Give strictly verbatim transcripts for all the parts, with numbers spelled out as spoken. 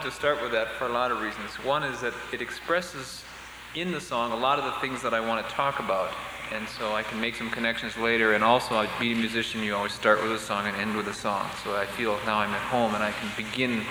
wanted to start with that for a lot of reasons. One is that it expresses in the song a lot of the things that I want to talk about, and so I can make some connections later. And also, I being a musician, you always start with a song and end with a song, so I feel now I'm at home and I can begin.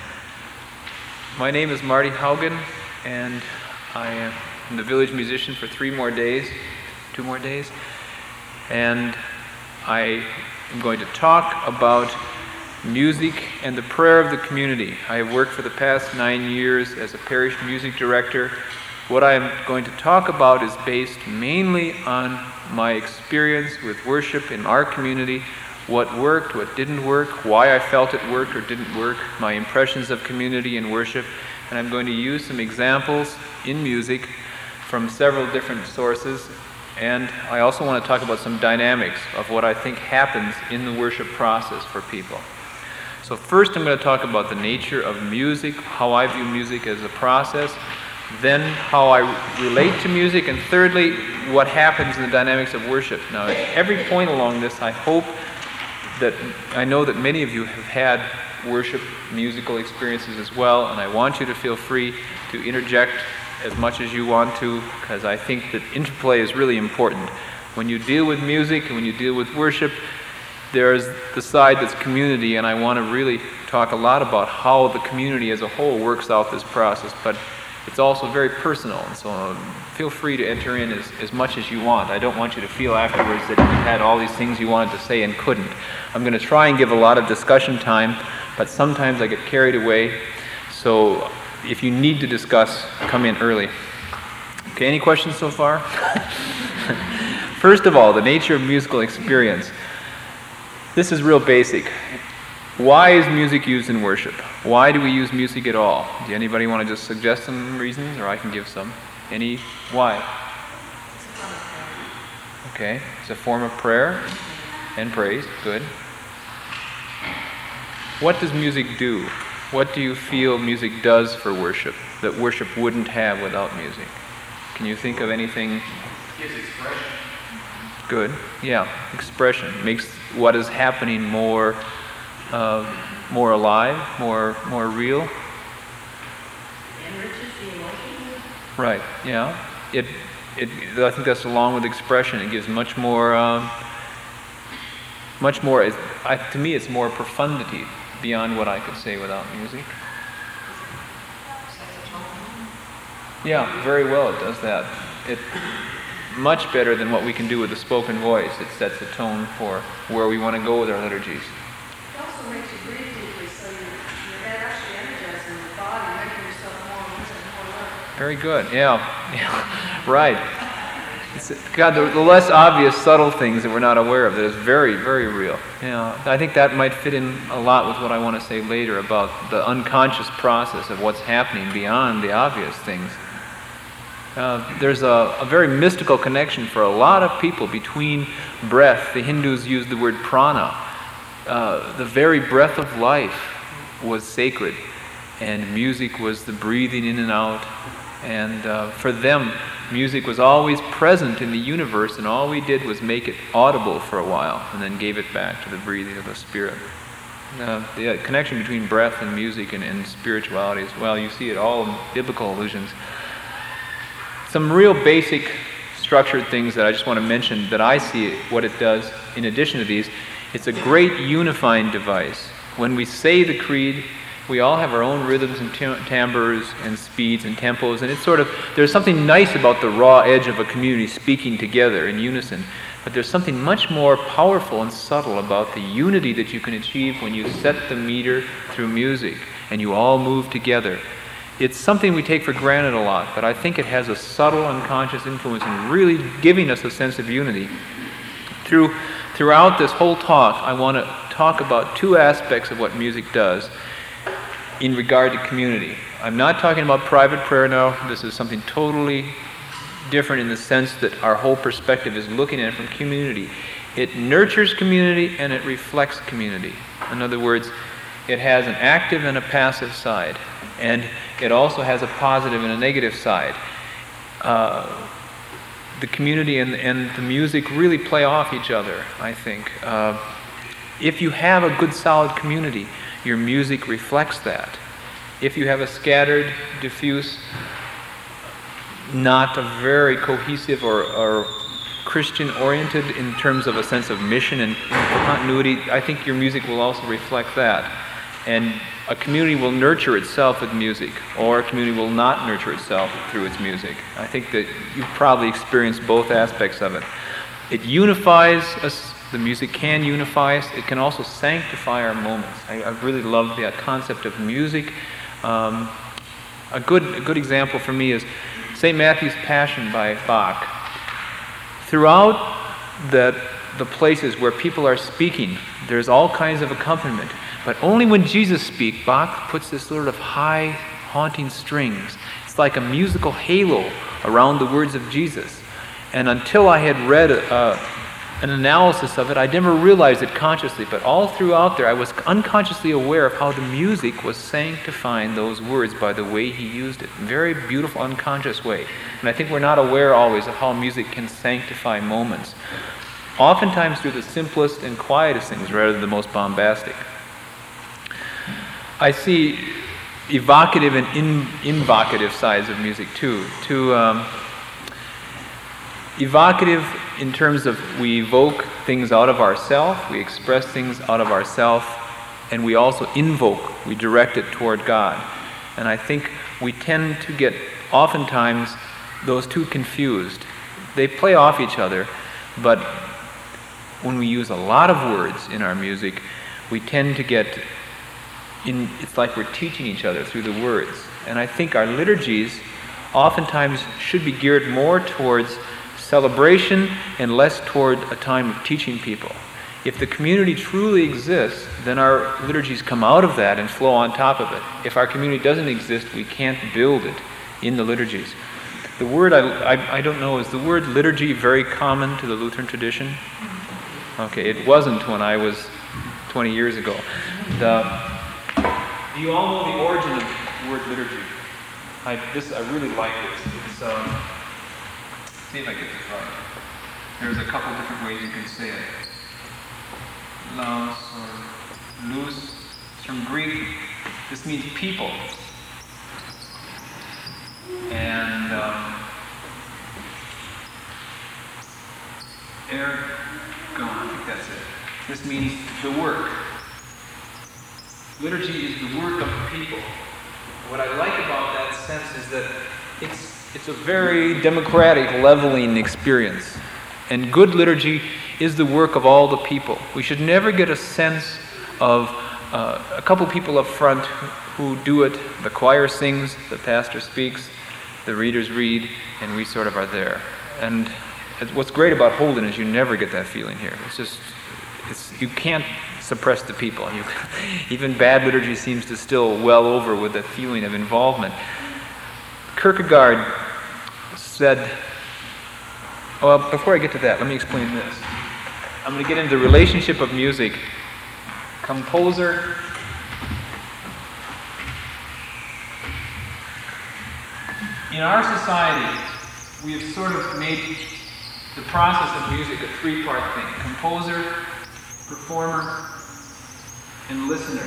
My name is Marty Haugen, and I am the village musician for three more days, two more days, and I am going to talk about music and the prayer of the community. I have worked for the past nine years as a parish music director. What I am going to talk about is based mainly on my experience with worship in our community, what worked, what didn't work, why I felt it worked or didn't work, my impressions of community and worship, and I'm going to use some examples in music from several different sources, and I also want to talk about some dynamics of what I think happens in the worship process for people. So first I'm going to talk about the nature of music, how I view music as a process, then how I relate to music, and thirdly, what happens in the dynamics of worship. Now, at every point along this, I hope that, I know that many of you have had worship musical experiences as well, and I want you to feel free to interject as much as you want to, because I think that interplay is really important. When you deal with music and when you deal with worship, there's the side that's community, and I want to really talk a lot about how the community as a whole works out this process, but it's also very personal, and so feel free to enter in as, as much as you want. I don't want you to feel afterwards that you had all these things you wanted to say and couldn't. I'm going to try and give a lot of discussion time, but sometimes I get carried away, so if you need to discuss, come in early. Okay, any questions so far? First of all, the nature of musical experience. This is real basic. Why is music used in worship? Why do we use music at all? Do anybody want to just suggest some reasons, or I can give some? Any? Why? Okay, it's a form of prayer and praise. Good. What does music do? What do you feel music does for worship that worship wouldn't have without music? Can you think of anything? It gives expression. Good. Yeah, expression makes what is happening more, uh, more alive, more, more real. Enriches the emotion. Right. Yeah. It, it. I think that's along with expression. It gives much more, um, much more. I, to me, it's more profundity beyond what I could say without music. Yeah, very well. It does that. It. Much better than what we can do with the spoken voice. It sets a tone for where we want to go with our liturgies. It also makes you breathe deeply, so you, you're actually energizing the body, making yourself more movement, more life. Very good. Yeah. Yeah. Right. It's, God, the, the less obvious, subtle things that we're not aware of, that is very, very real. Yeah. I think that might fit in a lot with what I want to say later about the unconscious process of what's happening beyond the obvious things. Uh, there's a, a very mystical connection for a lot of people between breath. The Hindus use the word prana. Uh, the very breath of life was sacred, and music was the breathing in and out. And uh, for them, music was always present in the universe, and all we did was make it audible for a while, and then gave it back to the breathing of the spirit. Uh, the uh, connection between breath and music and, and spirituality as well, you see it all in biblical allusions. Some real basic structured things that I just want to mention that I see what it does in addition to these. It's a great unifying device. When we say the creed, we all have our own rhythms and tim- timbres and speeds and tempos, and it's sort of, there's something nice about the raw edge of a community speaking together in unison, but there's something much more powerful and subtle about the unity that you can achieve when you set the meter through music and you all move together. It's something we take for granted a lot, but I think it has a subtle unconscious influence in really giving us a sense of unity. Through, throughout this whole talk, I want to talk about two aspects of what music does in regard to community. I'm not talking about private prayer now. This is something totally different in the sense that our whole perspective is looking at it from community. It nurtures community and it reflects community. In other words, it has an active and a passive side, and it also has a positive and a negative side. Uh, the community and, and the music really play off each other, I think. Uh, if you have a good, solid community, your music reflects that. If you have a scattered, diffuse, not a very cohesive or, or Christian-oriented in terms of a sense of mission and continuity, I think your music will also reflect that. And a community will nurture itself with music, or a community will not nurture itself through its music. I think that you've probably experienced both aspects of it. It unifies us. The music can unify us. It can also sanctify our moments. I, I really love the concept of music. Um, a good a good example for me is Saint Matthew's Passion by Bach. Throughout the, the places where people are speaking, there's all kinds of accompaniment. But only when Jesus speaks, Bach puts this sort of high, haunting strings. It's like a musical halo around the words of Jesus. And until I had read uh, an analysis of it, I never realized it consciously. But all throughout there, I was unconsciously aware of how the music was sanctifying those words by the way he used it. Very beautiful, unconscious way. And I think we're not aware always of how music can sanctify moments. Oftentimes through the simplest and quietest things rather than the most bombastic. I see evocative and in, invocative sides of music too. To um, evocative in terms of we evoke things out of ourself, we express things out of ourself, and we also invoke, we direct it toward God. And I think we tend to get oftentimes those two confused. They play off each other, but when we use a lot of words in our music, we tend to get in, it's like we're teaching each other through the words. And I think our liturgies oftentimes should be geared more towards celebration and less toward a time of teaching people. If the community truly exists, then our liturgies come out of that and flow on top of it. If our community doesn't exist, we can't build it in the liturgies. The word, I, I, I don't know, is the word liturgy very common to the Lutheran tradition? Okay, it wasn't when I was twenty years ago. The, do you all know the origin of the word liturgy? I, this, I really like this. It's, um, see if I get this right. There's a couple different ways you can say it. Laos or lous. It's from Greek. This means people. And um, ergon, I think that's it. This means the work. Liturgy is the work of the people. What I like about that sense is that it's It's a very democratic, leveling experience. And good liturgy is the work of all the people. We should never get a sense of uh, a couple people up front who do it. The choir sings, the pastor speaks, the readers read, and we sort of are there. And what's great about Holden is you never get that feeling here. It's just, it's, you can't suppress the people. You, even bad liturgy seems to still well over with the feeling of involvement. Kierkegaard said, well, before I get to that, let me explain this. I'm going to get into the relationship of music. Composer, in our society, we have sort of made the process of music a three-part thing. Composer, performer, and listener.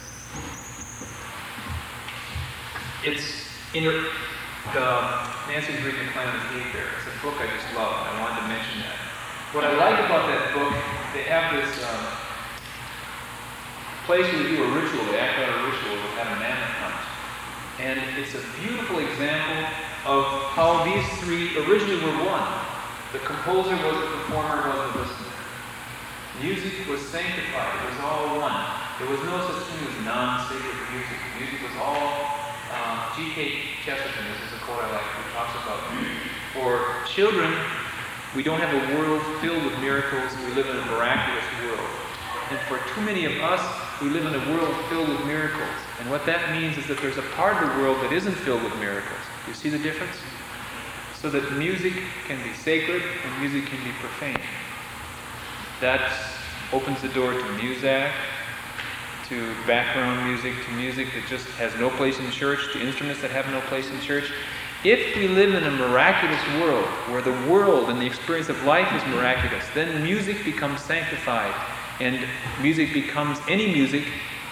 It's in the Nancy's reading The Clan of the Cave there. It's a book I just love, and I wanted to mention that. What I like about that book, they have this um, place where they do a ritual, they act out a ritual with having an mammoth hunt. And it's a beautiful example of how these three originally were one. The composer was the performer, was the listener. Music was sanctified, it was all one. There was no such thing as non-sacred music. Music was all Um, G K Chesterton, this is a quote I like, who talks about, for children, we don't have a world filled with miracles, we live in a miraculous world. And for too many of us, we live in a world filled with miracles. And what that means is that there's a part of the world that isn't filled with miracles. Do you see the difference? So that music can be sacred and music can be profane. That opens the door to Muzak, to background music, to music that just has no place in church, to instruments that have no place in church. If we live in a miraculous world, where the world and the experience of life is miraculous, then music becomes sanctified, and music becomes, any music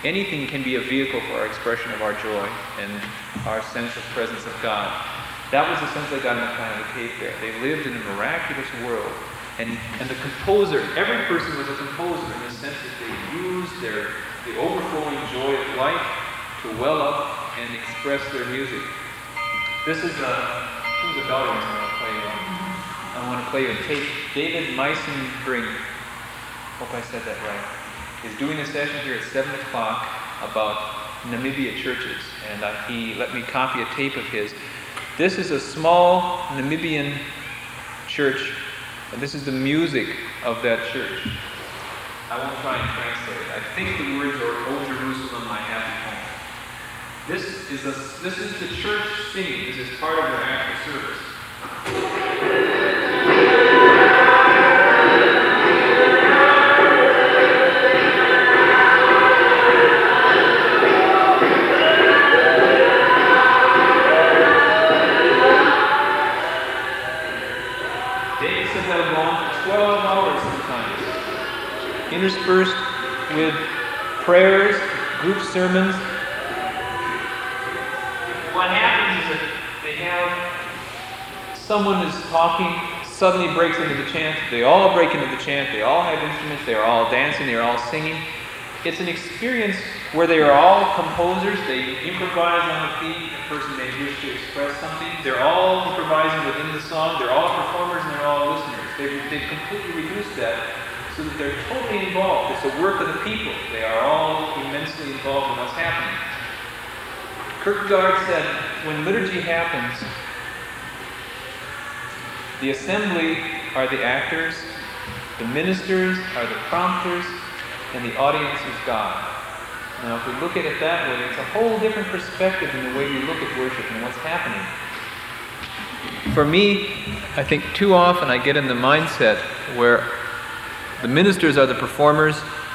anything can be a vehicle for our expression of our joy and our sense of presence of God. That was the sense they got in the Planet of the Cave Bear. They lived in a miraculous world. And, and the composer, every person was a composer in the sense that they used their the overflowing joy of life to well up and express their music. This is a, who's a bell ringer I want to play you on? I want to play you a tape. David Meisenbrink, hope I said that right, is doing a session here at seven o'clock about Namibia churches. And uh, he let me copy a tape of his. This is a small Namibian church, and this is the music of that church. I won't try and translate it. I think the words are, "O Jerusalem, my happy home." This is a, this is the church singing. This is part of their actual service. Interspersed with prayers, group sermons. What happens is that they have someone is talking, suddenly breaks into the chant. They all break into the chant. They all have instruments. They are all dancing. They are all singing. It's an experience where they are all composers. They improvise on the beat. A person may wish to express something. They're all improvising within the song. They're all performers and they're all listeners. They've, they've completely reduced that so that they're totally involved. It's the work of the people. They are all immensely involved in what's happening. Kierkegaard said, when liturgy happens, the assembly are the actors, the ministers are the prompters, and the audience is God. Now, if we look at it that way, it's a whole different perspective in the way we look at worship and what's happening. For me, I think too often I get in the mindset where the ministers are the performers,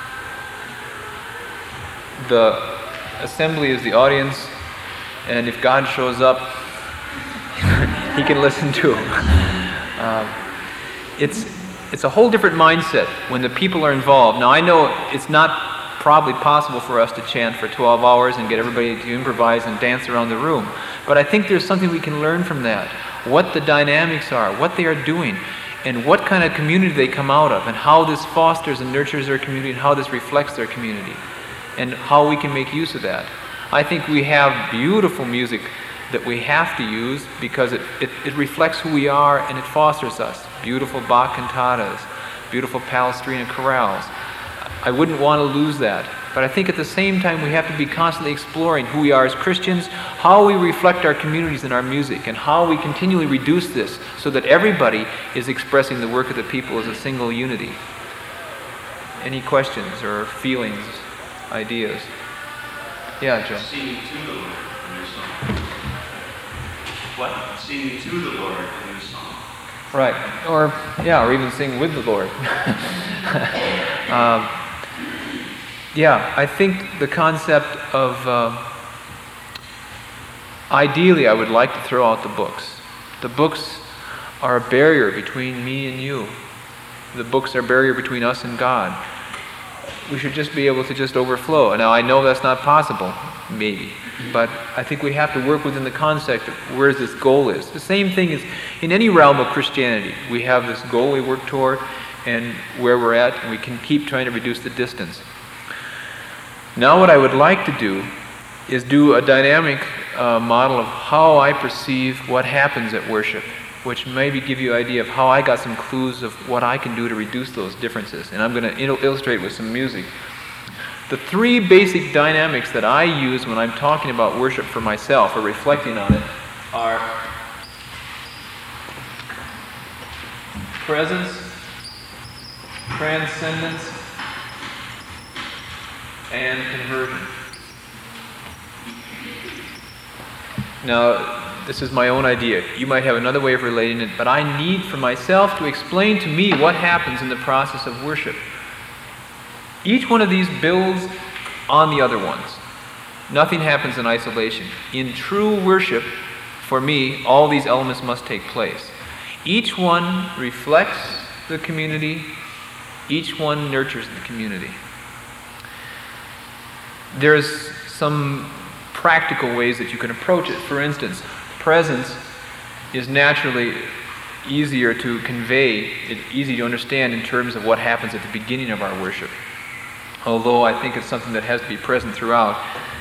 the assembly is the audience, and if God shows up, he can listen to him. Uh, it's, it's a whole different mindset when the people are involved. Now, I know it's not probably possible for us to chant for twelve hours and get everybody to improvise and dance around the room, but I think there's something we can learn from that. What the dynamics are, what they are doing, and what kind of community they come out of, and how this fosters and nurtures their community, and how this reflects their community, and how we can make use of that. I think we have beautiful music that we have to use because it, it, it reflects who we are and it fosters us. Beautiful Bach cantatas, beautiful Palestrina chorales. I wouldn't want to lose that. But I think at the same time we have to be constantly exploring who we are as Christians, how we reflect our communities in our music, and how we continually reduce this so that everybody is expressing the work of the people as a single unity. Any questions or feelings, ideas? Yeah, Joe. Singing to the Lord in your song. What? Singing to the Lord in your song. Right. Or, yeah, or even sing with the Lord. um, Yeah, I think the concept of, uh, ideally I would like to throw out the books. The books are a barrier between me and you. The books are a barrier between us and God. We should just be able to just overflow. Now I know that's not possible, maybe, but I think we have to work within the concept of where this goal is. The same thing is in any realm of Christianity. We have this goal we work toward and where we're at, and we can keep trying to reduce the distance. Now what I would like to do is do a dynamic uh, model of how I perceive what happens at worship, which maybe give you an idea of how I got some clues of what I can do to reduce those differences. And I'm going to il- illustrate with some music. The three basic dynamics that I use when I'm talking about worship for myself or reflecting on it are presence, transcendence, and conversion. Now, this is my own idea. You might have another way of relating it, but I need for myself to explain to me what happens in the process of worship. Each one of these builds on the other ones. Nothing happens in isolation. In true worship, for me, all these elements must take place. Each one reflects the community. Each one nurtures the community. there's some practical ways that you can approach it. For instance, presence is naturally easier to convey, it's easy to understand in terms of what happens at the beginning of our worship. Although I think it's something that has to be present throughout.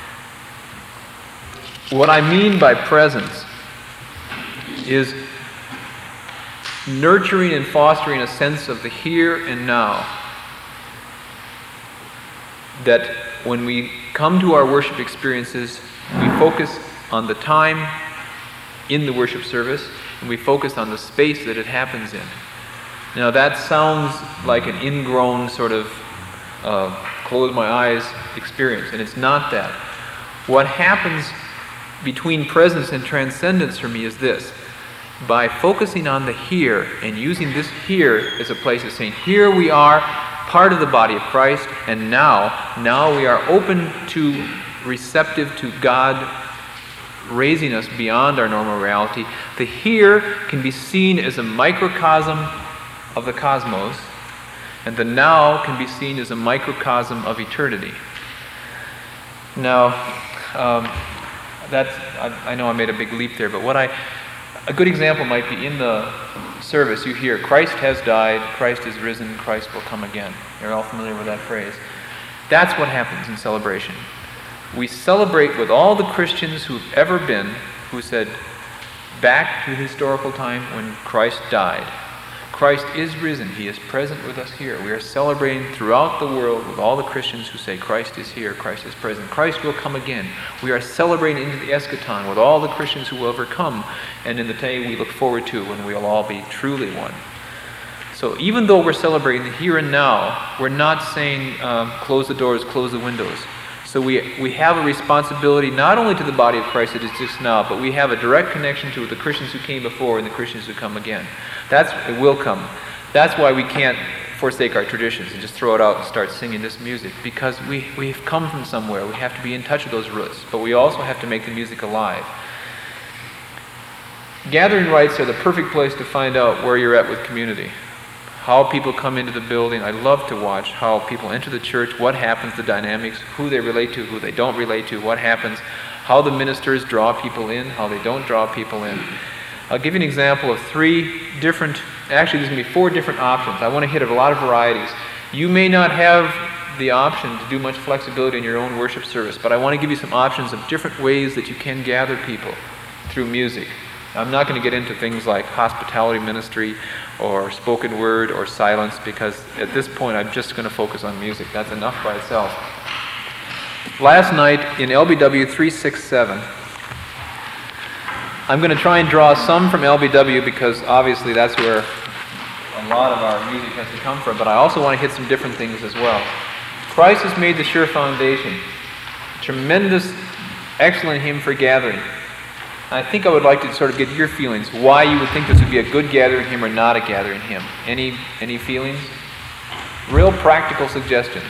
What I mean by presence is nurturing and fostering a sense of the here and now. That when we come to our worship experiences, we focus on the time in the worship service, and we focus on the space that it happens in. Now that sounds like an ingrown sort of uh, close my eyes experience, and it's not that. What happens between presence and transcendence for me is this. By focusing on the here and using this here as a place of saying, here we are, part of the body of Christ, and now, now we are open to, receptive to God raising us beyond our normal reality. The here can be seen as a microcosm of the cosmos, and the now can be seen as a microcosm of eternity. Now, um, that's, I, I know I made a big leap there, but what I, a good example might be in the service you hear, Christ has died, Christ is risen, Christ will come again. You're all familiar with that phrase. That's what happens in celebration. We celebrate with all the Christians who've ever been, who said, back to the historical time when Christ died. Christ is risen. He is present with us here. We are celebrating throughout the world with all the Christians who say Christ is here, Christ is present. Christ will come again. We are celebrating into the eschaton with all the Christians who will overcome, and in the day we look forward to when we will all be truly one. So even though we're celebrating the here and now, we're not saying um, close the doors, close the windows. So we we have a responsibility not only to the body of Christ that exists now, but we have a direct connection to the Christians who came before and the Christians who come again. That's it will come. That's why we can't forsake our traditions and just throw it out and start singing this music, because we, we've come from somewhere. We have to be in touch with those roots, but we also have to make the music alive. Gathering rites are the perfect place to find out where you're at with community. How people come into the building. I love to watch how people enter the church, what happens, the dynamics, who they relate to, who they don't relate to, what happens, how the ministers draw people in, how they don't draw people in. I'll give you an example of three different, actually there's going to be four different options. I want to hit a lot of varieties. You may not have the option to do much flexibility in your own worship service, but I want to give you some options of different ways that you can gather people through music. I'm not going to get into things like hospitality ministry or spoken word or silence, because at this point I'm just going to focus on music. That's enough by itself. Last night in L B W three sixty-seven, I'm going to try and draw some from L B W because obviously that's where a lot of our music has to come from, but I also want to hit some different things as well. Christ has made the sure foundation. Tremendous, excellent hymn for gathering. I think I would like to sort of get your feelings, why you would think this would be a good gathering hymn or not a gathering hymn. Any any feelings? Real practical suggestions.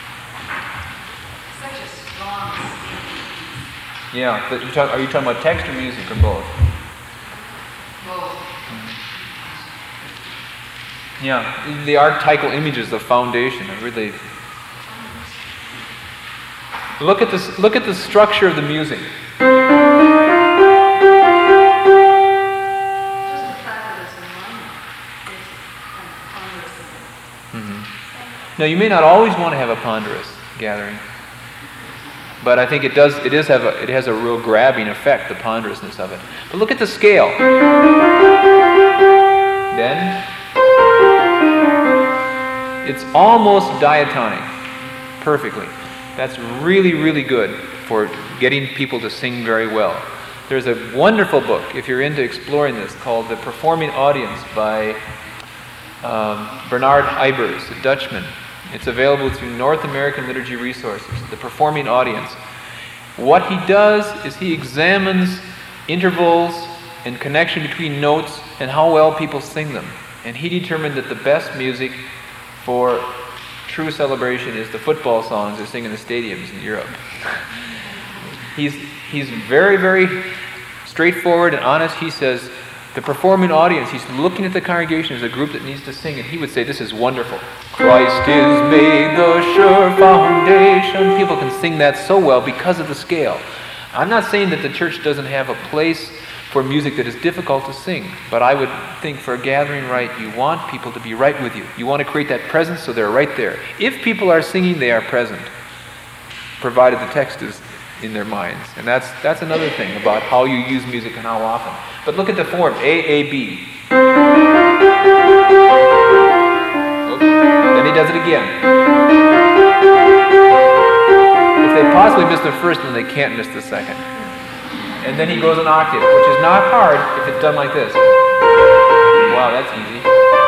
Such a strong statement. Yeah, but you talk, are you talking about text or music or both? Both. Yeah, the archetypal images of foundation are really. Look at this. Look at the structure of the music. Now, you may not always want to have a ponderous gathering, but I think it does. It is have a. It has a real grabbing effect, the ponderousness of it. But look at the scale. Then it's almost diatonic, perfectly. That's really, really good for getting people to sing very well. There's a wonderful book, if you're into exploring this, called The Performing Audience by um, Bernard Eibers, a Dutchman. It's available through North American Liturgy Resources, The Performing Audience. What he does is he examines intervals and connection between notes and how well people sing them. And he determined that the best music for true celebration is the football songs they sing in the stadiums in Europe. he's, he's very, very straightforward and honest. He says, the performing audience, he's looking at the congregation as a group that needs to sing, and he would say, this is wonderful. Christ is made the sure foundation. People can sing that so well because of the scale. I'm not saying that the church doesn't have a place for music that is difficult to sing, but I would think for a gathering right, you want people to be right with you. You want to create that presence so they're right there. If people are singing, they are present, provided the text is in their minds. And that's that's another thing about how you use music and how often. But look at the form, A, A, B. Oops. Then he does it again. If they possibly miss the first one, they can't miss the second. And then he goes an octave, which is not hard if it's done like this. Wow, that's easy.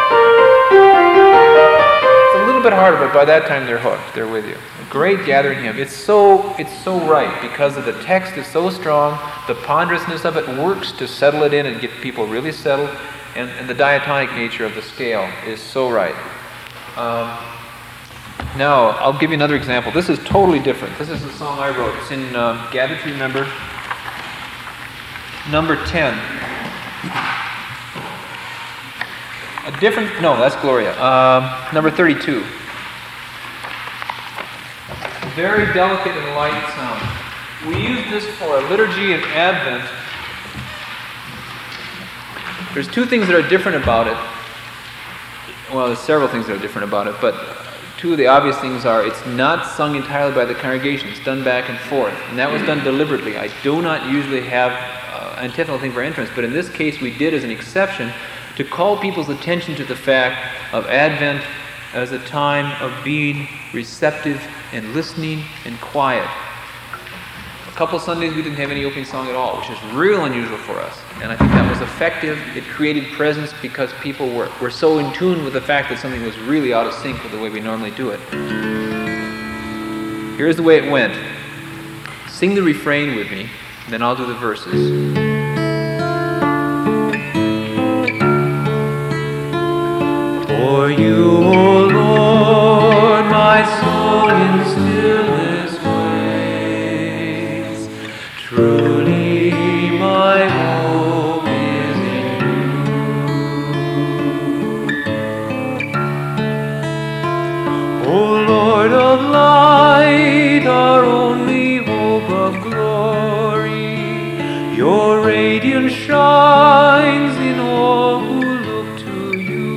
It's a little bit harder, but by that time they're hooked. They're with you. A great gathering hymn. It's so it's so right because of the text is so strong. The ponderousness of it works to settle it in and get people really settled. And, and the diatonic nature of the scale is so right. Um, now, I'll give you another example. This is totally different. This is a song I wrote. It's in uh, Gather to Remember, number ten. A different, no, that's Gloria. Um, number thirty-two. Very delicate and light sound. We use this for a liturgy and Advent. There's two things that are different about it. Well, there's several things that are different about it, but two of the obvious things are it's not sung entirely by the congregation. It's done back and forth, and that was done deliberately. I do not usually have uh, an antiphonal thing for entrance, but in this case we did as an exception to call people's attention to the fact of Advent as a time of being receptive and listening and quiet. A couple Sundays we didn't have any opening song at all, which is real unusual for us. And I think that was effective. It created presence because people were, were so in tune with the fact that something was really out of sync with the way we normally do it. Here's the way it went. Sing the refrain with me, then I'll do the verses. For you, O Lord, my soul in stillest ways, truly my hope is in you. O Lord of light, our only hope of glory, your radiance shines in all who look to you.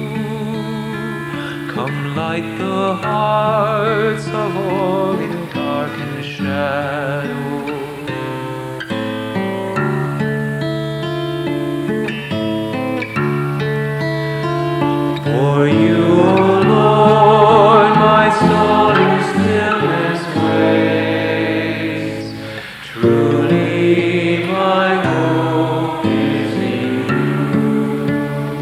Come light the hearts of all in darkened shadow. For you, O Lord, my soul in stillest ways, truly my hope is in you.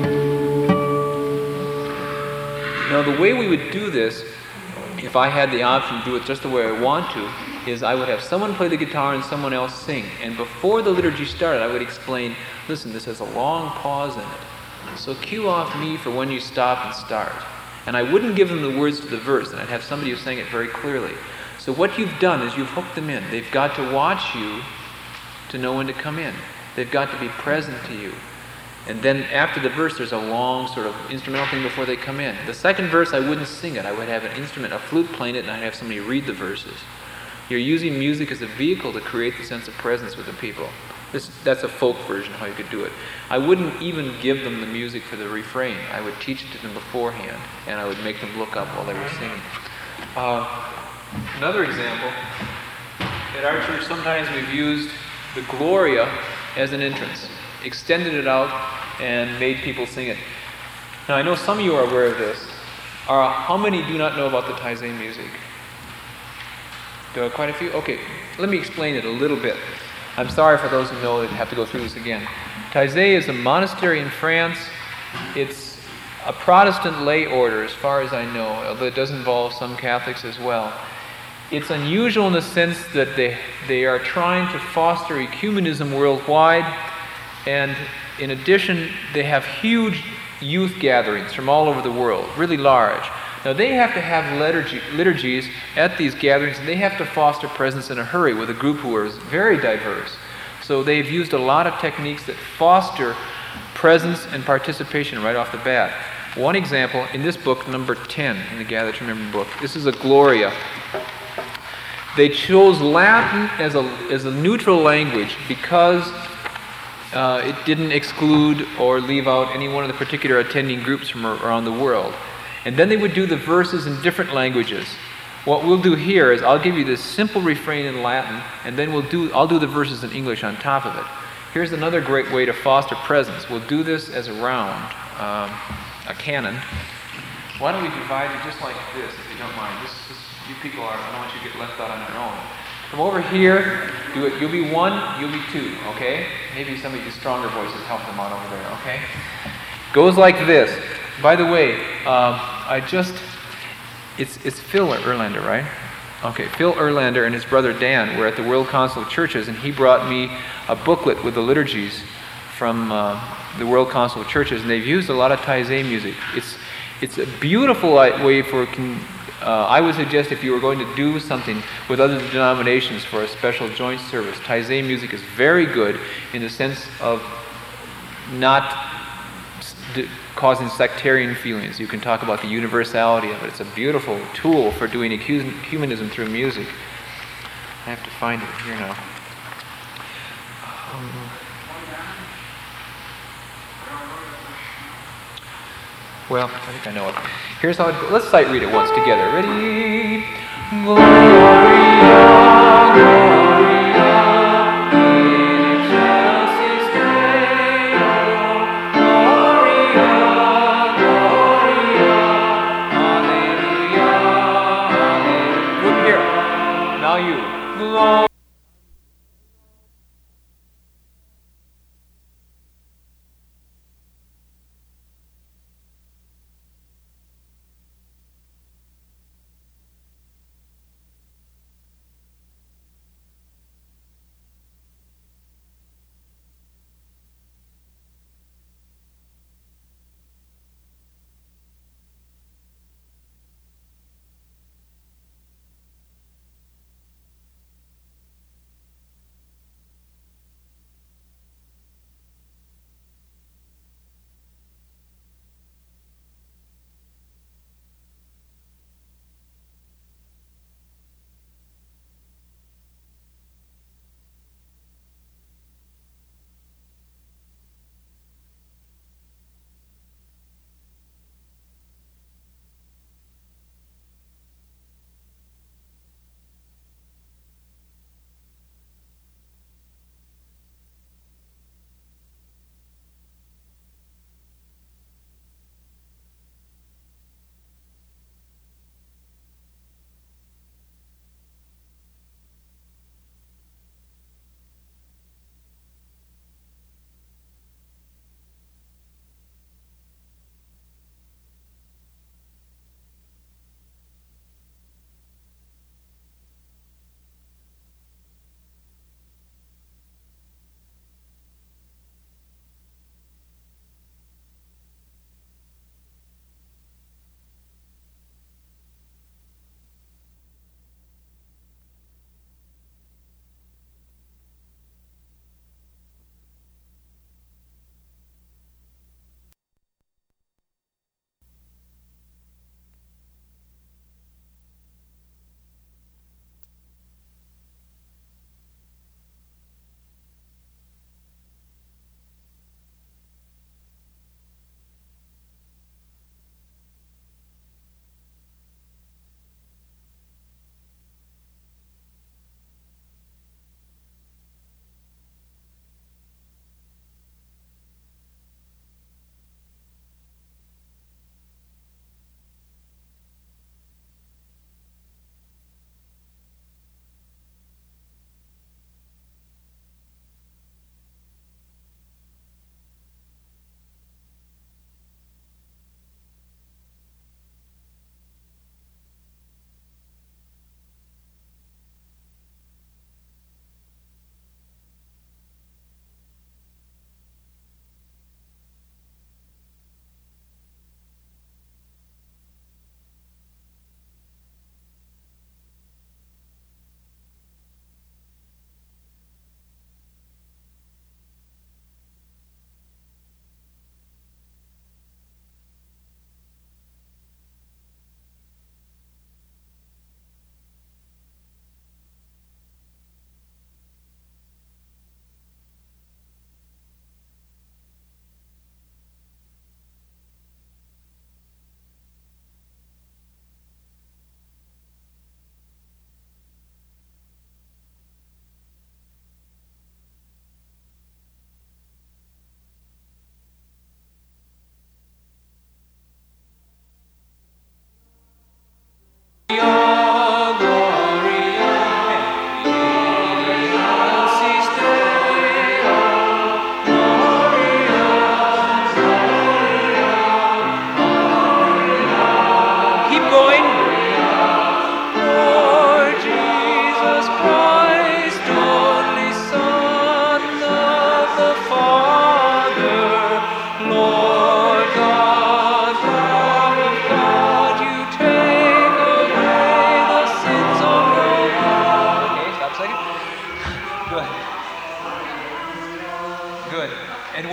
Now the way we would do this, if I had the option to do it just the way I want to, is I would have someone play the guitar and someone else sing. And before the liturgy started, I would explain, listen, this has a long pause in it. So cue off me for when you stop and start. And I wouldn't give them the words to the verse, and I'd have somebody who sang it very clearly. So what you've done is you've hooked them in. They've got to watch you to know when to come in. They've got to be present to you. And then after the verse, there's a long sort of instrumental thing before they come in. The second verse, I wouldn't sing it. I would have an instrument, a flute playing it, and I'd have somebody read the verses. You're using music as a vehicle to create the sense of presence with the people. This, that's a folk version, how you could do it. I wouldn't even give them the music for the refrain. I would teach it to them beforehand, and I would make them look up while they were singing. Uh, another example, at our church sometimes we've used the Gloria as an entrance, extended it out, and made people sing it. Now I know some of you are aware of this. Uh, how many do not know about the Taizé music? There are quite a few? Okay, let me explain it a little bit. I'm sorry for those who know that have to go through this again. Taizé is a monastery in France. It's a Protestant lay order as far as I know, although it does involve some Catholics as well. It's unusual in the sense that they, they are trying to foster ecumenism worldwide, and in addition, they have huge youth gatherings from all over the world, really large. Now they have to have liturgy, liturgies at these gatherings, and they have to foster presence in a hurry with a group who are very diverse. So they've used a lot of techniques that foster presence and participation right off the bat. One example in this book, number ten, in the Gather to Remember book. This is a Gloria. They chose Latin as a, as a neutral language because uh, it didn't exclude or leave out any one of the particular attending groups from around the world. And then they would do the verses in different languages. What we'll do here is I'll give you this simple refrain in Latin, and then we'll do, I'll do the verses in English on top of it. Here's another great way to foster presence. We'll do this as a round, um, a canon. Why don't we divide it just like this, if you don't mind? This, this, you people are, I don't want you to get left out on your own. From over here, do it. You'll be one, you'll be two, okay? Maybe some of you stronger voices help them out over there, okay? Goes like this. By the way, um, I just, it's it's Phil Erlander, right? Okay, Phil Erlander and his brother Dan were at the World Council of Churches, and he brought me a booklet with the liturgies from uh, the World Council of Churches, and they've used a lot of Taizé music. It's it's a beautiful way for, uh, I would suggest if you were going to do something with other denominations for a special joint service, Taizé music is very good in the sense of not causing sectarian feelings. You can talk about the universality of it. It's a beautiful tool for doing ecumenism through music. I have to find it here now. Um, well, I think I know it. Here's how it goes. Let's sight read it once together. Ready? Gloria, Gloria.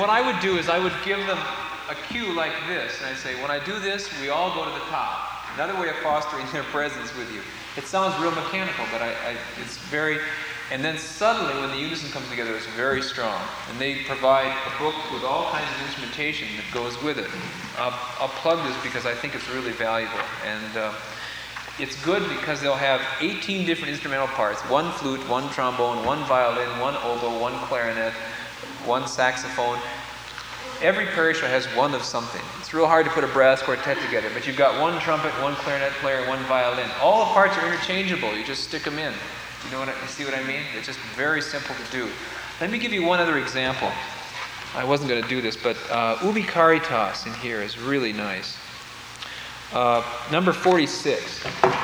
what I would do is I would give them a cue like this, and I'd say, when I do this, we all go to the top. Another way of fostering their presence with you. It sounds real mechanical, but I, I, it's very, and then suddenly when the unison comes together, it's very strong. And they provide a book with all kinds of instrumentation that goes with it. Uh, I'll plug this because I think it's really valuable. And uh, it's good because they'll have eighteen different instrumental parts, one flute, one trombone, one violin, one oboe, one clarinet, one saxophone. Every parish has one of something. It's real hard to put a brass quartet together, but you've got one trumpet, one clarinet player, one violin. All the parts are interchangeable. You just stick them in. You know what I, you see what I mean? It's just very simple to do. Let me give you one other example. I wasn't going to do this, but uh, Ubi Caritas in here is really nice. Uh, number forty-six.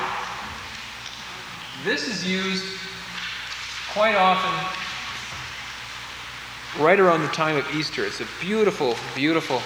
This is used quite often right around the time of Easter. It's a beautiful, beautiful.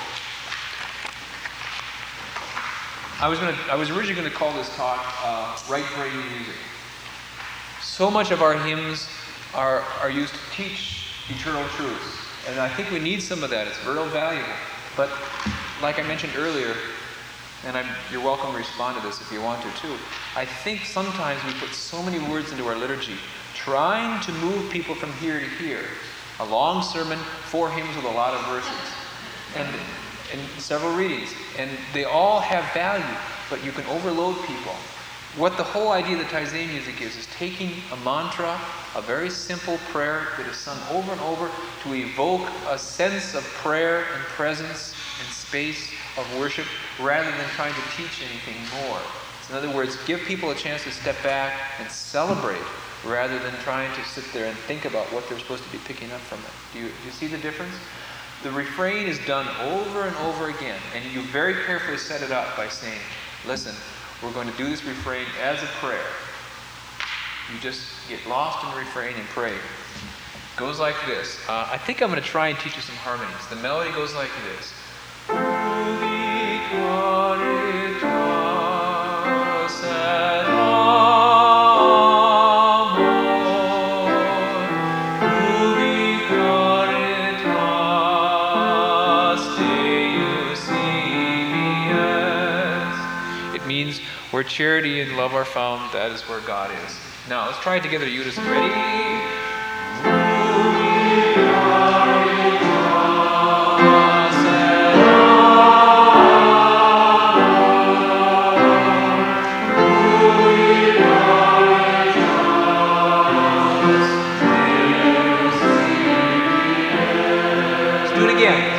I was going to. I was originally going to call this talk uh, "Right Braiding Music." So much of our hymns are are used to teach eternal truths, and I think we need some of that. It's real valuable. But like I mentioned earlier, and I'm, you're welcome to respond to this if you want to too. I think sometimes we put so many words into our liturgy, trying to move people from here to here. A long sermon, four hymns with a lot of verses, and, and several readings. And they all have value, but you can overload people. What the whole idea of the Taizé music is, is taking a mantra, a very simple prayer that is sung over and over to evoke a sense of prayer and presence and space of worship, rather than trying to teach anything more. So in other words, give people a chance to step back and celebrate, rather than trying to sit there and think about what they're supposed to be picking up from it. Do you, do you see the difference? The refrain is done over and over again, and you very carefully set it up by saying, listen, we're going to do this refrain as a prayer. You just get lost in the refrain and pray. It goes like this. Uh, I think I'm going to try and teach you some harmonies. The melody goes like this. Where charity and love are found, that is where God is. Now, let's try it together. Unison. Ready? Let's do it again.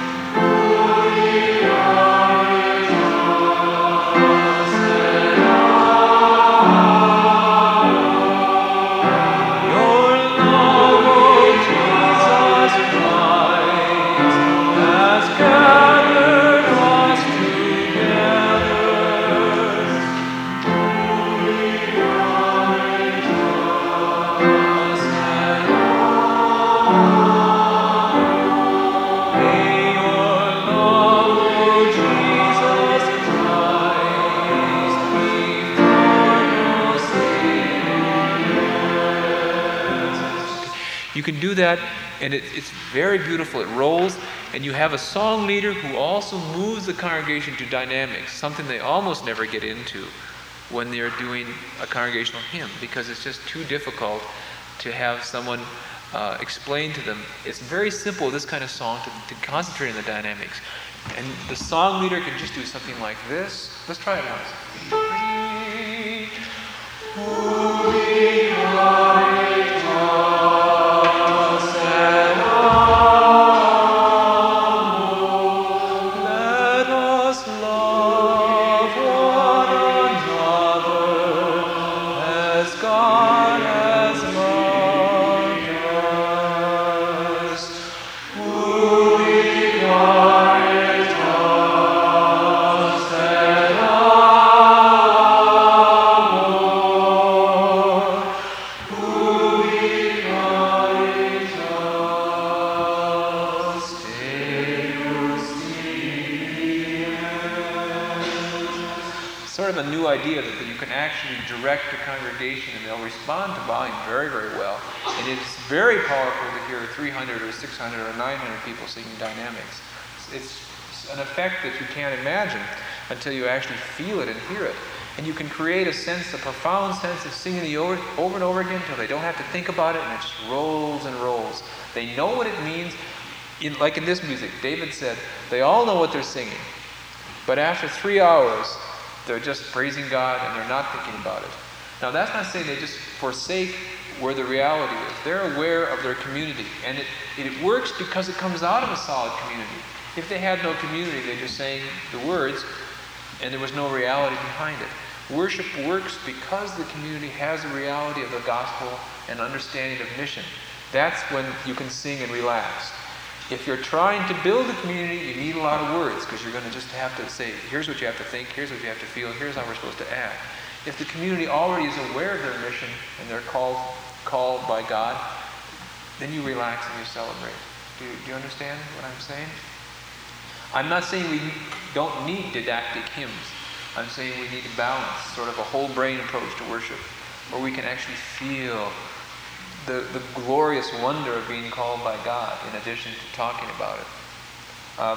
You can do that, and it, it's very beautiful. It rolls, and you have a song leader who also moves the congregation to dynamics, something they almost never get into when they're doing a congregational hymn, because it's just too difficult to have someone uh, explain to them. It's very simple, this kind of song, to, to concentrate on the dynamics. And the song leader can just do something like this. Let's try it once. actually direct the congregation, and they'll respond to volume very, very well. And it's very powerful to hear three hundred or six hundred or nine hundred people singing dynamics. It's an effect that you can't imagine until you actually feel it and hear it. And you can create a sense, a profound sense of singing the over, over and over again until they don't have to think about it, and it just rolls and rolls. They know what it means. In, like in this music, David said, they all know what they're singing. But after three hours, they're just praising God and they're not thinking about it. Now that's not saying they just forsake where the reality is. They're aware of their community. And it, it works because it comes out of a solid community. If they had no community, they just sang the words and there was no reality behind it. Worship works because the community has a reality of the gospel and understanding of mission. That's when you can sing and relax. If you're trying to build a community, you need a lot of words because you're going to just have to say, here's what you have to think, here's what you have to feel, here's how we're supposed to act. If the community already is aware of their mission and they're called called by God, then you relax and you celebrate. Do you, do you understand what I'm saying? I'm not saying we don't need didactic hymns. I'm saying we need to balance sort of a whole brain approach to worship where we can actually feel the, the glorious wonder of being called by God in addition to talking about it. Um,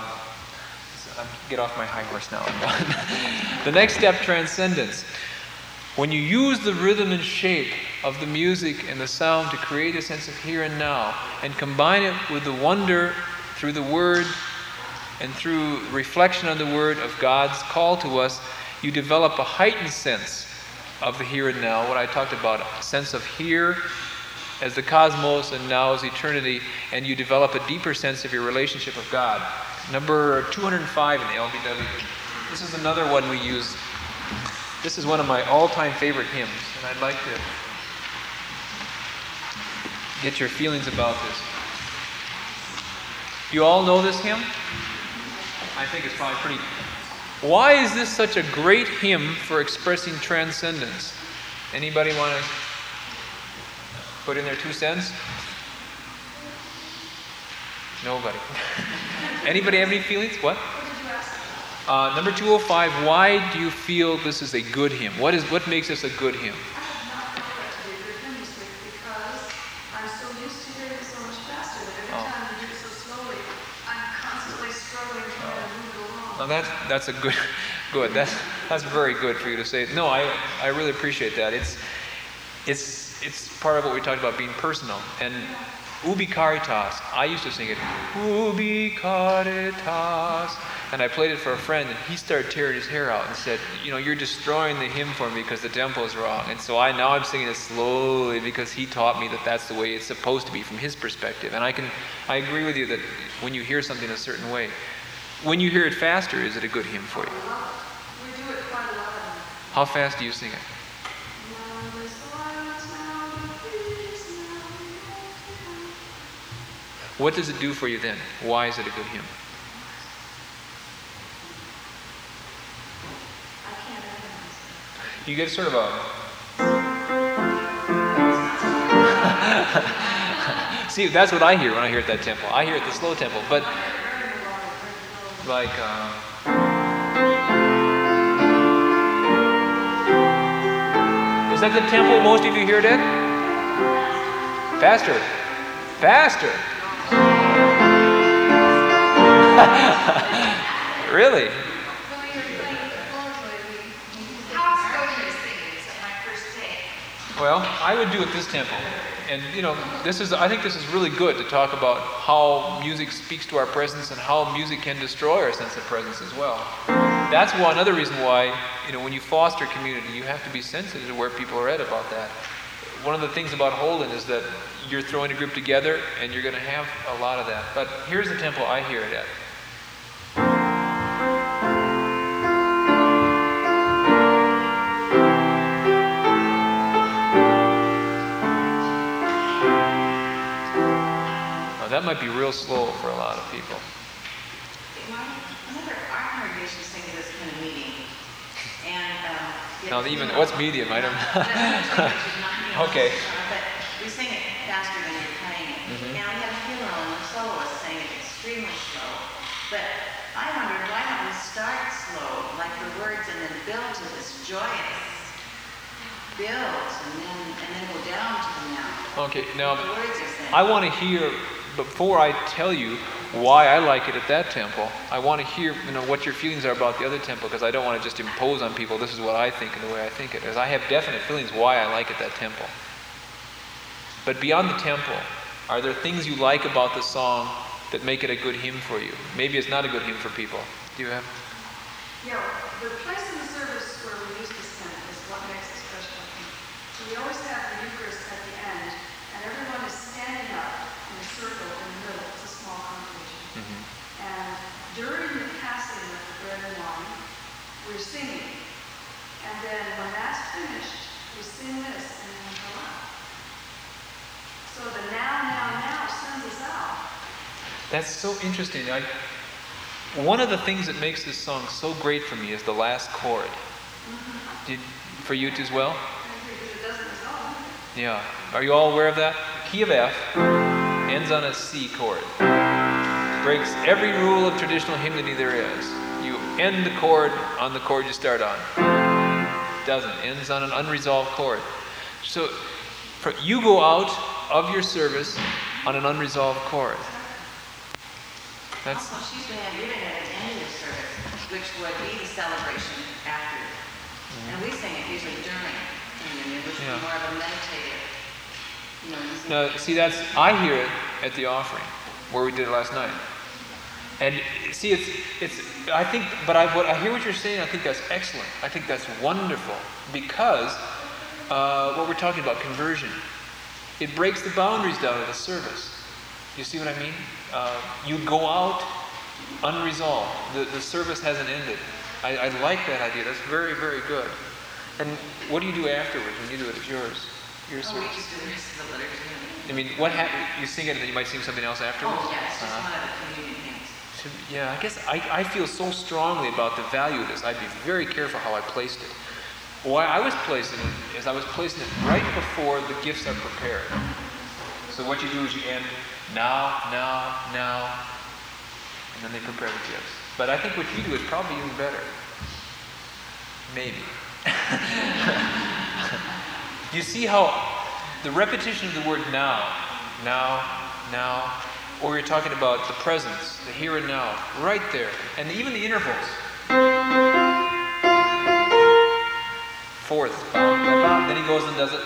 so I'm, get off my high horse now. I'm done. The next step, transcendence. When you use the rhythm and shape of the music and the sound to create a sense of here and now and combine it with the wonder through the word and through reflection on the word of God's call to us, you develop a heightened sense of the here and now, what I talked about, a sense of here as the cosmos and now as eternity, and you develop a deeper sense of your relationship with God. Number two hundred five in the L B W. This is another one we use. This is one of my all-time favorite hymns, and I'd like to get your feelings about this. You all know this hymn? I think it's probably pretty... Why is this such a great hymn for expressing transcendence? Anybody want to put in their two cents? Nobody. Anybody have any feelings? What? Uh, number two oh five, why do you feel this is a good hymn? What is what makes this a good hymn? I have not found that to be a good hymn music because I'm so used to hearing it so much faster that every Oh. time you do it so slowly, I'm constantly struggling trying to move it along. Now that's that's a good, good. That's that's very good for you to say. No, I I really appreciate that. It's it's it's part of what we talked about being personal. And Ubi Caritas, I used to sing it. Ubi Caritas, and I played it for a friend, and he started tearing his hair out and said, "You know, you're destroying the hymn for me because the tempo is wrong." And so I now I'm singing it slowly because he taught me that that's the way it's supposed to be from his perspective. And I can I agree with you that when you hear something a certain way, when you hear it faster, is it a good hymn for you? We do it quite a lot. How fast do you sing it? What does it do for you then? Why is it a good hymn? I can't recognize You get sort of a... See, that's what I hear when I hear at that tempo. I hear at the slow tempo, but like... Uh... Is that the tempo most of you hear it at? Faster. Faster. Really? Well, I would do it this tempo. And, you know, this is, I think this is really good to talk about how music speaks to our presence and how music can destroy our sense of presence as well. That's one other reason why, you know, when you foster community, you have to be sensitive to where people are at about that. One of the things about Holden is that you're throwing a group together and you're going to have a lot of that. But here's the tempo I hear it at. Now that might be real slow for a lot of people. Another our congregation sing this kind of meeting. And um, Now even, what's medium? I don't know. Okay. But we sing it faster than you're playing it. Mhm. Now we have a funeral and the soloist sang it extremely slow. But I wondered why don't we start slow, like the words, and then build to this joyous builds and then, and then go down to the now. Okay, now The words are saying. I want to hear, before I tell you why I like it at that temple, I want to hear, you know, what your feelings are about the other temple, because I don't want to just impose on people, this is what I think and the way I think it, because I have definite feelings why I like it at that temple. But beyond the temple, are there things you like about the song that make it a good hymn for you? Maybe it's not a good hymn for people. Do you have? Yeah, the place in the service where we used to sing is what makes it special, I think. So we always have the Eucharist at the end, and everyone is standing up in a circle in the middle. It's a small congregation. Mm-hmm. And during the passing of the bread and wine, we're singing. And then when that's finished, we sing this and then we go out. So the now, now, now sends us out. That's so interesting. I, one of the things that makes this song so great for me is the last chord. Mm-hmm. Did, for you as well? Because it doesn't resolve. Yeah. Are you all aware of that? Key of F ends on a C chord. Breaks every rule of traditional hymnody there is. You end the chord on the chord you start on. Doesn't. Ends on an unresolved chord. So for, you go out of your service on an unresolved chord. That's Also, she's been given it at the end of the service, which would be the celebration after. And we sing it usually during communion, which would Yeah. be more of a meditative, you know, using no, see, that's I hear it at the offering, where we did it last night. And see, it's it's. I think, but I what I hear what you're saying. I think that's excellent. I think that's wonderful because uh, what we're talking about, conversion, it breaks the boundaries down of the service. You see what I mean? Uh, you go out unresolved. The the service hasn't ended. I, I like that idea. That's very, very good. And what do you do afterwards when you do it? It's yours. Your Oh, we service. just do the rest of the liturgy. I mean, what happens? You sing it and then you might sing something else afterwards? Oh, yes, just Uh-huh. one of the communion hymns. To- Yeah, I guess I, I feel so strongly about the value of this. I'd be very careful how I placed it. Why I was placing it is I was placing it right before the gifts are prepared. So what you do is you end now, now, now, and then they prepare the gifts. But I think what you do is probably even better. Maybe. You see how the repetition of the word now, now, now, or you're talking about the presence, the here and now, right there, and even the intervals. Fourth, bum, bum, bum, then he goes and does it.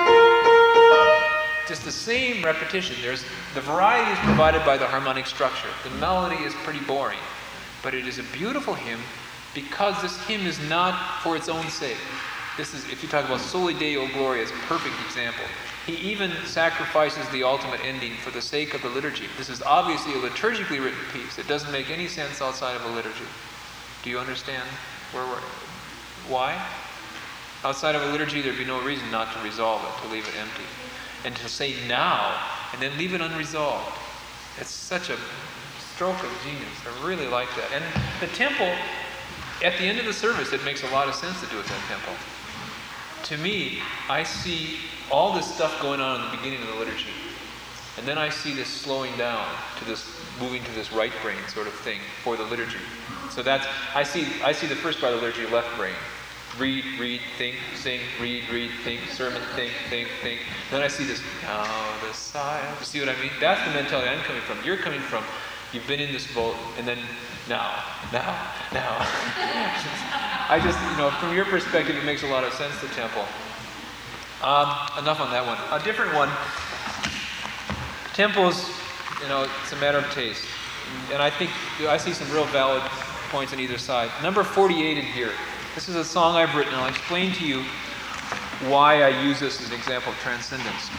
Just the same repetition. There's the variety is provided by the harmonic structure. The melody is pretty boring, but it is a beautiful hymn because this hymn is not for its own sake. This is, if you talk about Soli Deo Gloria, it's a perfect example. He even sacrifices the ultimate ending for the sake of the liturgy. This is obviously a liturgically written piece. It doesn't make any sense outside of a liturgy. Do you understand where we're, why? Outside of a liturgy, there'd be no reason not to resolve it, to leave it empty. And to say now, and then leave it unresolved. It's such a stroke of genius. I really like that. And the temple, at the end of the service, it makes a lot of sense to do it at that temple. To me, I see all this stuff going on in the beginning of the liturgy. And then I see this slowing down to this, moving to this right brain sort of thing for the liturgy. So that's, I see I see the first part of the liturgy, left brain. Read, read, think, sing, read, read, think, sermon, think, think, think. Then I see this, now the silence. You see what I mean? That's the mentality I'm coming from. You're coming from, you've been in this boat, and then now, now, now. I just, you know, from your perspective, it makes a lot of sense, the temple. Um, enough on that one. A different one. Temples, you know, it's a matter of taste. And I think, I see some real valid points on either side. Number forty-eight in here. This is a song I've written, and I'll explain to you why I use this as an example of transcendence.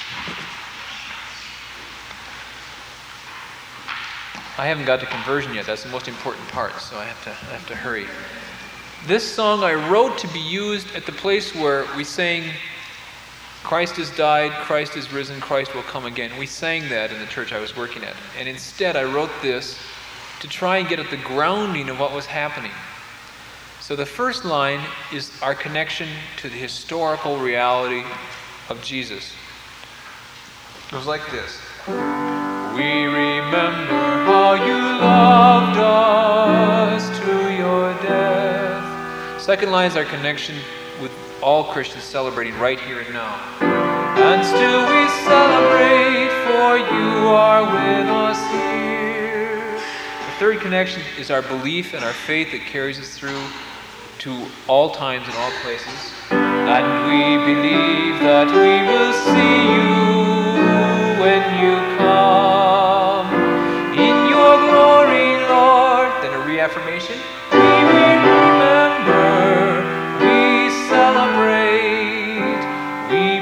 I haven't got to conversion yet. That's the most important part, so I have to I have to hurry. This song I wrote to be used at the place where we sang, Christ has died, Christ is risen, Christ will come again. We sang that in the church I was working at. And instead I wrote this to try and get at the grounding of what was happening. So the first line is our connection to the historical reality of Jesus. It goes like this. We remember how you loved us to your death. Second line is our connection with all Christians celebrating right here and now. And still we celebrate, for you are with us here. The third connection is our belief and our faith that carries us through to all times and all places. And we believe that we will see you when you come in your glory, Lord. Then a reaffirmation. We remember, we celebrate, we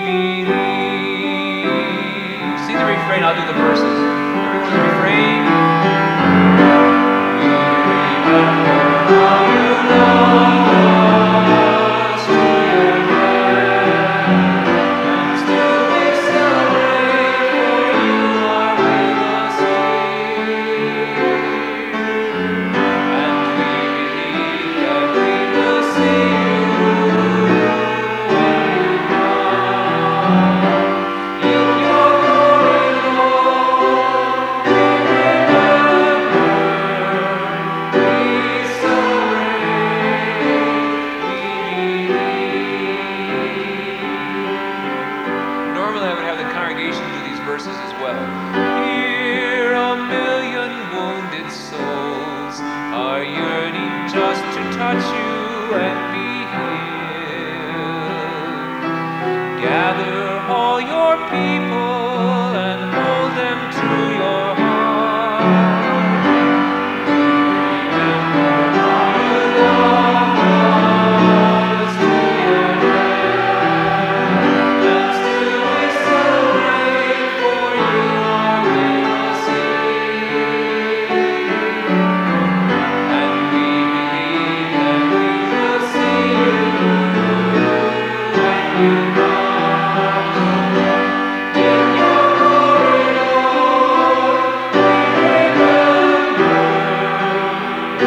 believe. See the refrain? I'll do the verses. Everyone the refrain. We remember how you love us to your death, and still we celebrate, for you are with us here. And we believe that we will see you when you come in your glory, Lord. We remember, we celebrate, we believe. Normally I would have the congregation do these verses as well. Here a million wounded souls are yearning just to touch you and be healed. Gather all your people and hold them to your heart. Remember how you loved us to your death, and still we celebrate, for you are with us here. And we believe that we will see you when you come in your glory, Lord. We remember, we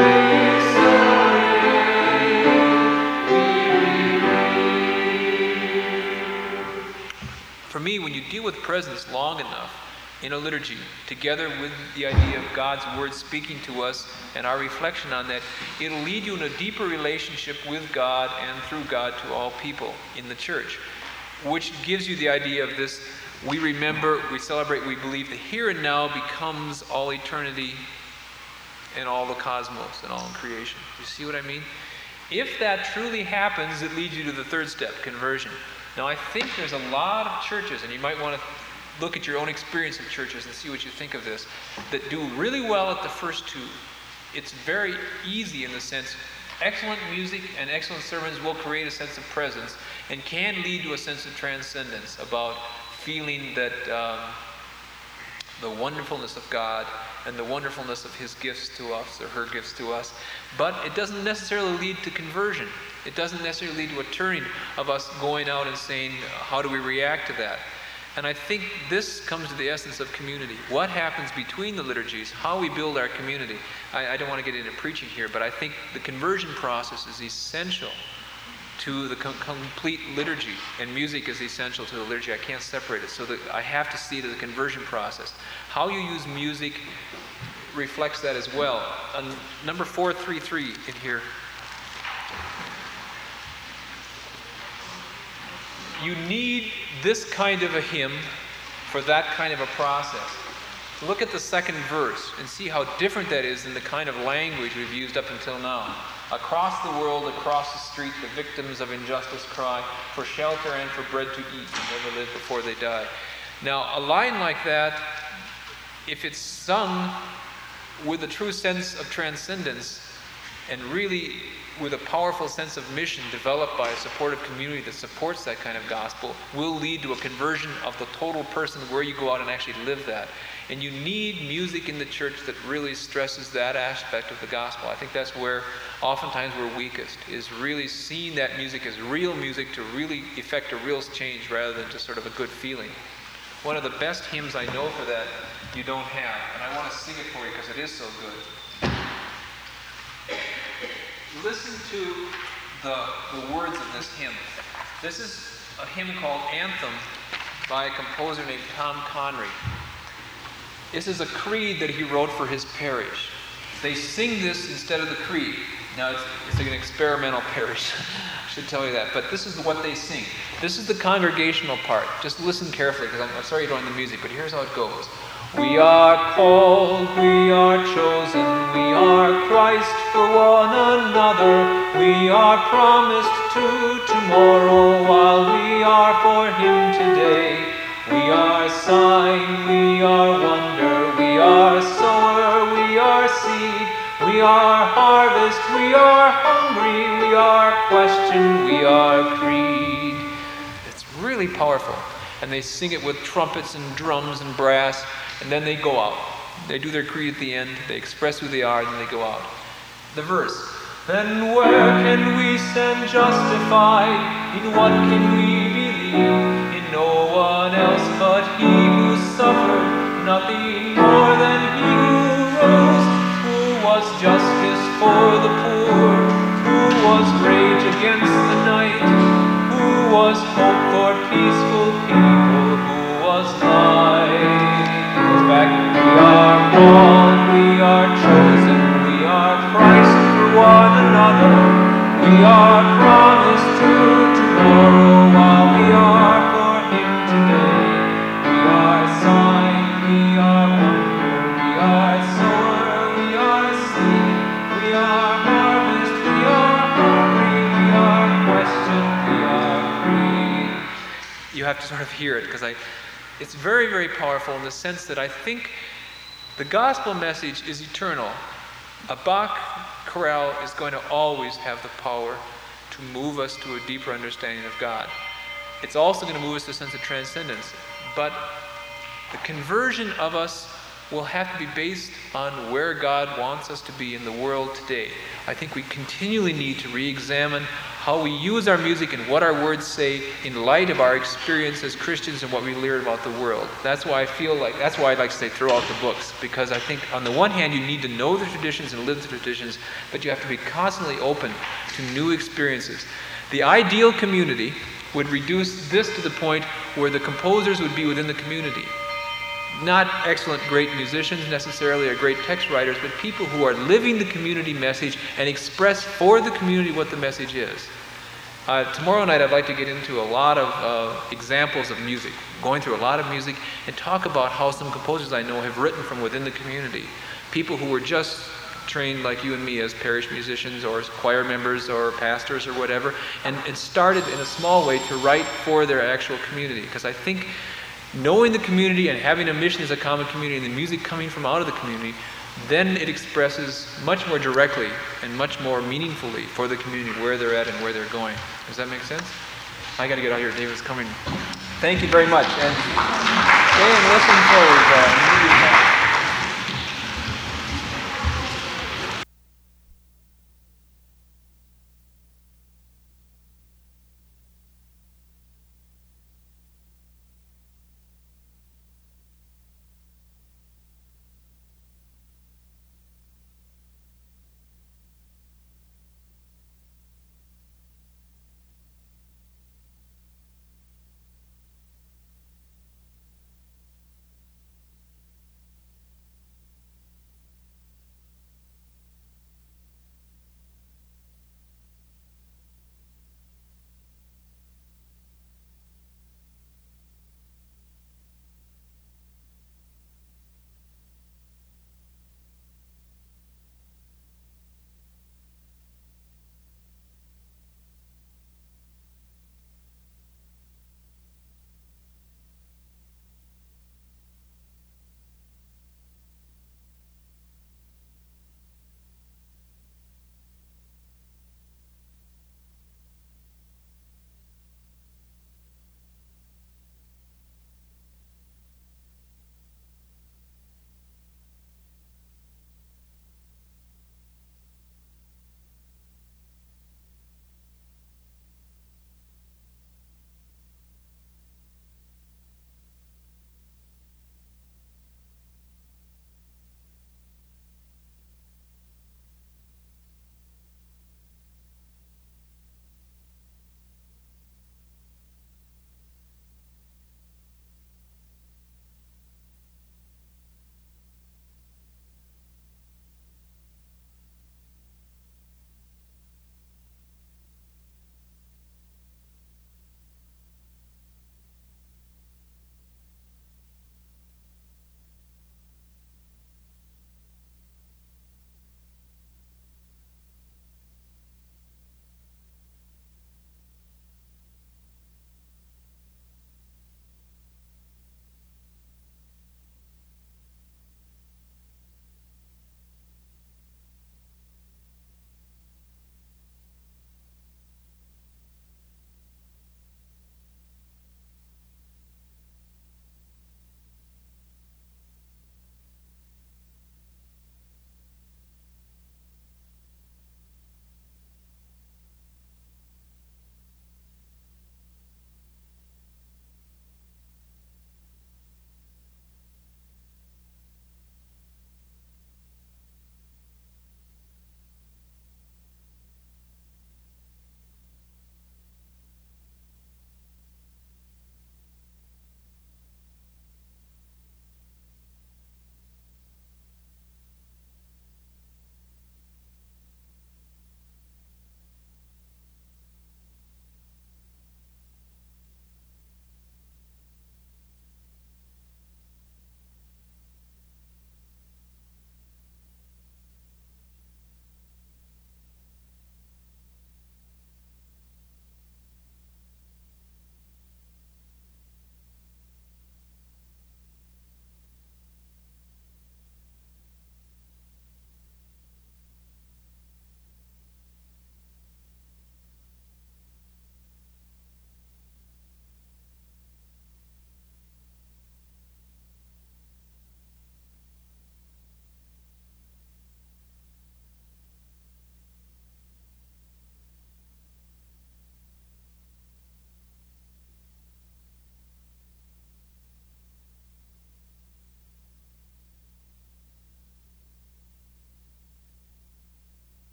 celebrate, we believe. For me, when you deal with presence long enough in a liturgy, together with the idea of God's Word speaking to us and our reflection on that, it'll lead you in a deeper relationship with God and through God to all people in the church, which gives you the idea of this: we remember, we celebrate, we believe. The here and now becomes all eternity and all the cosmos and all in creation. You see what I mean? If that truly happens, it leads you to the third step, conversion. Now, I think there's a lot of churches, and you might want to look at your own experience of churches and see what you think of this, that do really well at the first two. It's very easy in the sense, excellent music and excellent sermons will create a sense of presence and can lead to a sense of transcendence, about feeling that um, the wonderfulness of God and the wonderfulness of His gifts to us, or her gifts to us. But it doesn't necessarily lead to conversion. It doesn't necessarily lead to a turning of us going out and saying, how do we react to that? And I think this comes to the essence of community. What happens between the liturgies, how we build our community. I, I don't want to get into preaching here, but I think the conversion process is essential to the com- complete liturgy, and music is essential to the liturgy. I can't separate it, so that I have to see the conversion process. How you use music reflects that as well. On number four thirty-three in here, you need this kind of a hymn for that kind of a process. Look at the second verse and see how different that is than the kind of language we've used up until now. Across the world, across the street, the victims of injustice cry for shelter and for bread to eat and never live before they die. Now, a line like that, if it's sung with a true sense of transcendence and really with a powerful sense of mission developed by a supportive community that supports that kind of gospel, will lead to a conversion of the total person where you go out and actually live that. And you need music in the church that really stresses that aspect of the gospel. I think that's where oftentimes we're weakest, is really seeing that music as real music to really effect a real change rather than just sort of a good feeling. One of the best hymns I know for that you don't have, and I want to sing it for you because it is so good. Listen to the, the words of this hymn. This is a hymn called Anthem by a composer named Tom Conry. This is a creed that he wrote for his parish. They sing this instead of the creed. Now, it's, it's like an experimental parish. should tell you that. But this is what they sing. This is the congregational part. Just listen carefully, because I'm, I'm sorry you don't know the music, but here's how it goes. We are called, we are chosen, we are Christ for one another. We are promised to tomorrow while we are for Him today. We are sign, we are wonder, we are sower, we are seed. We are harvest, we are hungry, we are question, we are creed. It's really powerful. And they sing it with trumpets and drums and brass, and then they go out. They do their creed at the end, they express who they are, and then they go out. The verse. Then where can we stand justified? In what can we believe? In no one else but He who suffered, nothing more than He who rose. Was justice for the poor, who was rage against the night, who was hope for peaceful people, who was light. Goes back. We are called, we are chosen, we are Christ for one another. We are promised to tomorrow while we are for Him today. We are sign, we are wonder, we are sower. We are harvest, we are hungry, we are question, we are creed. You have to sort of hear it, because I, it's very, very powerful in the sense that I think the gospel message is eternal. A Bach chorale is going to always have the power to move us to a deeper understanding of God. It's also going to move us to a sense of transcendence. But the conversion of us will have to be based on where God wants us to be in the world today. I think we continually need to re-examine how we use our music and what our words say in light of our experience as Christians and what we learn about the world. That's why I feel like, that's why I'd like to say throw out the books, because I think on the one hand you need to know the traditions and live the traditions, but you have to be constantly open to new experiences. The ideal community would reduce this to the point where the composers would be within the community. Not excellent, great musicians necessarily or great text writers, but people who are living the community message and express for the community what the message is. Uh, tomorrow night I'd like to get into a lot of uh, examples of music, going through a lot of music, and talk about how some composers I know have written from within the community. People who were just trained like you and me as parish musicians or as choir members or pastors or whatever, and, and started in a small way to write for their actual community. Because I think knowing the community and having a mission as a common community and the music coming from out of the community, then it expresses much more directly and much more meaningfully for the community where they're at and where they're going. Does that make sense? I got to get out here. David's coming. Thank you very much. And stay and listen for uh,